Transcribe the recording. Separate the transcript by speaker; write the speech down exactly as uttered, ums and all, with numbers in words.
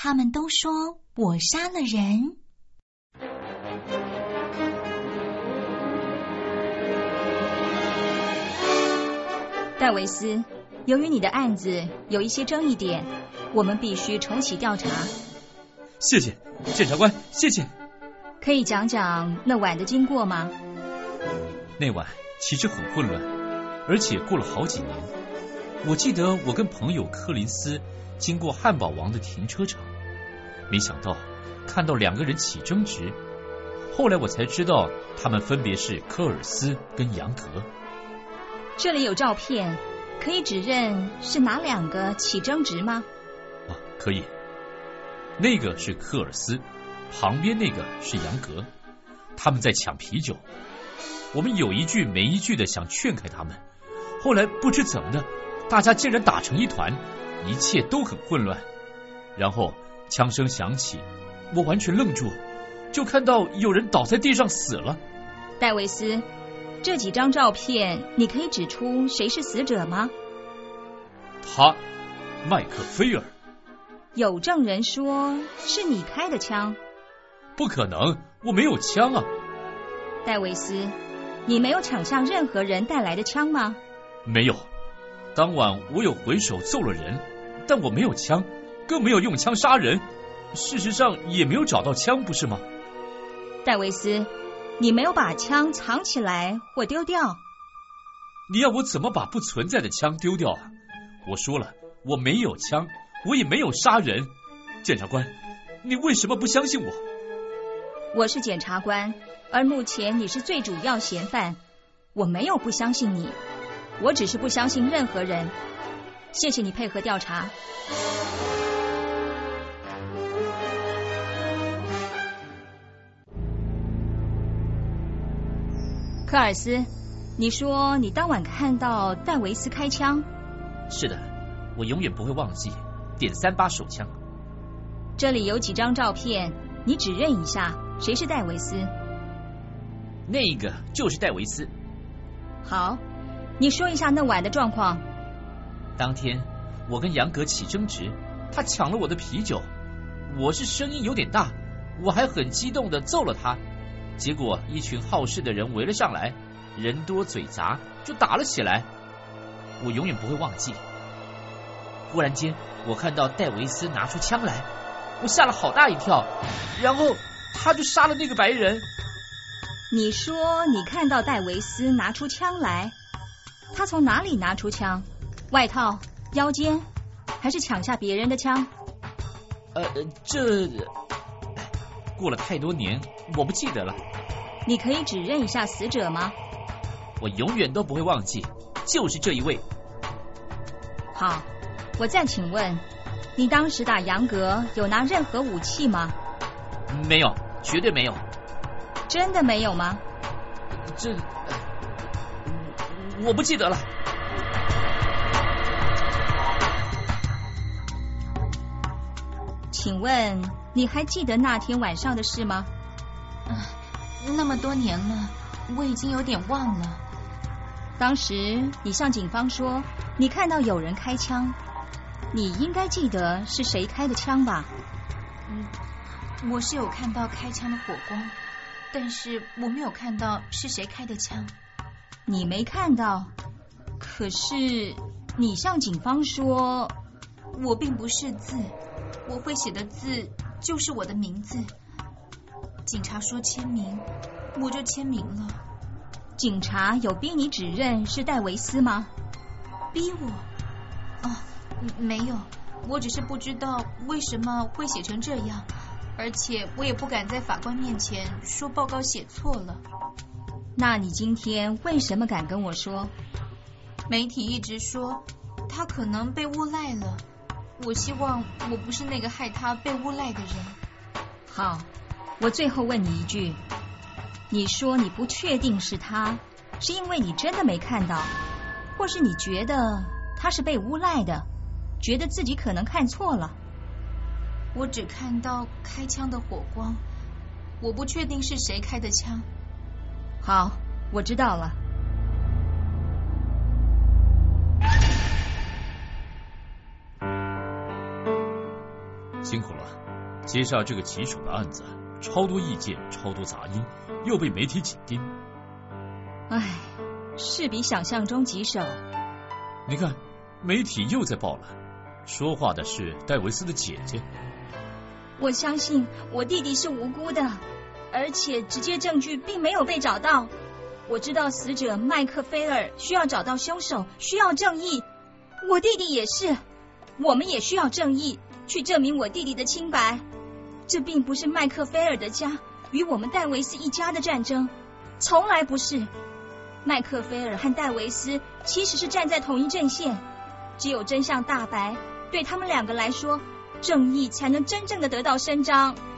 Speaker 1: 他们都说我杀了人。
Speaker 2: 戴维斯，由于你的案子有一些争议点，我们必须重启调查。
Speaker 3: 谢谢，检察官，谢谢。
Speaker 2: 可以讲讲那晚的经过吗？
Speaker 3: 那晚其实很混乱，而且过了好几年。我记得我跟朋友柯林斯经过汉堡王的停车场，没想到看到两个人起争执，后来我才知道他们分别是科尔斯跟杨格。
Speaker 2: 这里有照片，可以指认是哪两个起争执吗？
Speaker 3: 啊，可以。那个是科尔斯，旁边那个是杨格，他们在抢啤酒。我们有一句没一句的想劝开他们，后来不知怎么的，大家竟然打成一团，一切都很混乱。然后枪声响起，我完全愣住，就看到有人倒在地上死了。
Speaker 2: 戴维斯，这几张照片你可以指出谁是死者吗？
Speaker 3: 他，麦克菲尔。
Speaker 2: 有证人说是你开的枪。
Speaker 3: 不可能，我没有枪啊。
Speaker 2: 戴维斯，你没有抢向任何人带来的枪吗？
Speaker 3: 没有。当晚我有回手揍了人，但我没有枪，更没有用枪杀人。事实上也没有找到枪，不是吗？
Speaker 2: 戴维斯，你没有把枪藏起来或丢掉。
Speaker 3: 你要我怎么把不存在的枪丢掉啊？我说了，我没有枪，我也没有杀人。检察官，你为什么不相信我？
Speaker 2: 我是检察官，而目前你是最主要嫌犯，我没有不相信你，我只是不相信任何人。谢谢你配合调查。科尔斯，你说你当晚看到戴维斯开枪？
Speaker 4: 是的，我永远不会忘记，点三八手枪。
Speaker 2: 这里有几张照片，你指认一下谁是戴维斯。
Speaker 4: 那个就是戴维斯。
Speaker 2: 好，你说一下那晚的状况。
Speaker 4: 当天我跟杨格起争执，他抢了我的啤酒，我是声音有点大，我还很激动的揍了他，结果一群好事的人围了上来，人多嘴杂，就打了起来。我永远不会忘记。忽然间我看到戴维斯拿出枪来，我吓了好大一跳，然后他就杀了那个白人。
Speaker 2: 你说你看到戴维斯拿出枪来，他从哪里拿出枪？外套、腰间，还是抢下别人的枪？
Speaker 4: 呃，这过了太多年，我不记得了。
Speaker 2: 你可以指认一下死者吗？
Speaker 4: 我永远都不会忘记，就是这一位。
Speaker 2: 好，我再请问，你当时打杨格有拿任何武器吗？
Speaker 4: 没有，绝对没有。
Speaker 2: 真的没有吗？
Speaker 4: 这、呃、我不记得了。
Speaker 2: 请问你还记得那天晚上的事吗？
Speaker 1: 啊，那么多年了，我已经有点忘了。
Speaker 2: 当时你向警方说你看到有人开枪，你应该记得是谁开的枪吧？
Speaker 1: 嗯，我是有看到开枪的火光，但是我没有看到是谁开的枪。
Speaker 2: 你没看到，可是你向警方说，
Speaker 1: 我并不识字，我会写的字就是我的名字。警察说签名，我就签名了。
Speaker 2: 警察有逼你指认是戴维斯吗？
Speaker 1: 逼我？哦，没有，我只是不知道为什么会写成这样，而且我也不敢在法官面前说报告写错了。
Speaker 2: 那你今天为什么敢跟我说？
Speaker 1: 媒体一直说他可能被诬赖了，我希望我不是那个害他被诬赖的人。
Speaker 2: 好，我最后问你一句，你说你不确定是他，是因为你真的没看到，或是你觉得他是被诬赖的，觉得自己可能看错了？
Speaker 1: 我只看到开枪的火光，我不确定是谁开的枪。
Speaker 2: 好，我知道了。
Speaker 3: 辛苦了。 接下这个棘手的案子，超多意见，超多杂音，又被媒体紧盯。
Speaker 2: 唉，是比想象中棘手。
Speaker 3: 你看，媒体又在报了，说话的是戴维斯的姐姐。
Speaker 2: 我相信我弟弟是无辜的，而且直接证据并没有被找到。我知道死者麦克菲尔需要找到凶手，需要正义。我弟弟也是，我们也需要正义，去证明我弟弟的清白。这并不是麦克菲尔的家与我们戴维斯一家的战争，从来不是。麦克菲尔和戴维斯其实是站在同一阵线，只有真相大白，对他们两个来说，正义才能真正的得到伸张。